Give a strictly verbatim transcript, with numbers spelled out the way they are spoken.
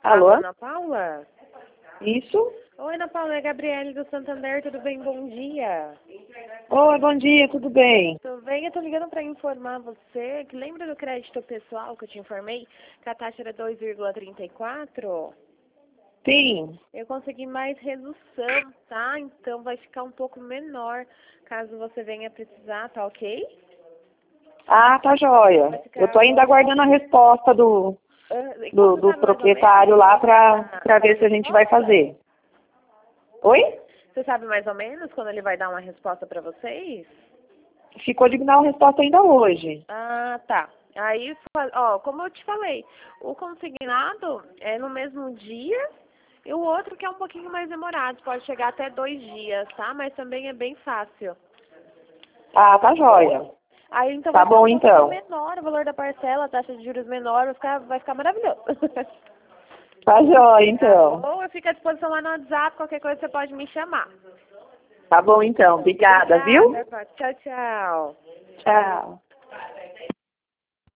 Alô? Alô, Ana Paula? Isso? Oi, Ana Paula, é a Gabriele do Santander, tudo bem? Bom dia. Oi, bom dia, tudo bem? Tudo bem? Eu tô ligando para informar você que lembra do crédito pessoal que eu te informei que a taxa era dois vírgula trinta e quatro? Sim. Eu consegui mais redução, tá? Então vai ficar um pouco menor caso você venha precisar, tá ok? Ah, tá joia. Vai ficar Eu tô ainda agora. aguardando a resposta do, Ah, e do, você do sabe mais ou proprietário menos lá quando ele vai pra, dar pra dar a ver se a gente vai resposta? fazer. Oi? Você sabe mais ou menos quando ele vai dar uma resposta para vocês? Ficou de me dar uma resposta ainda hoje. Ah, tá. Aí, fa- ó, como eu te falei, o consignado é no mesmo dia e o outro que é um pouquinho mais demorado, pode chegar até dois dias, tá? Mas também é bem fácil. Ah, tá joia. Aí, então, Tá vai ficar bom um pouquinho então. menor o valor da parcela, a taxa de juros menor, vai ficar, vai ficar maravilhoso. Tá joia Tá então. bom? Eu fico à disposição lá no WhatsApp, qualquer coisa você pode me chamar. Tá bom então. Obrigada, viu? Obrigada, Paty. Tchau, tchau. Tchau.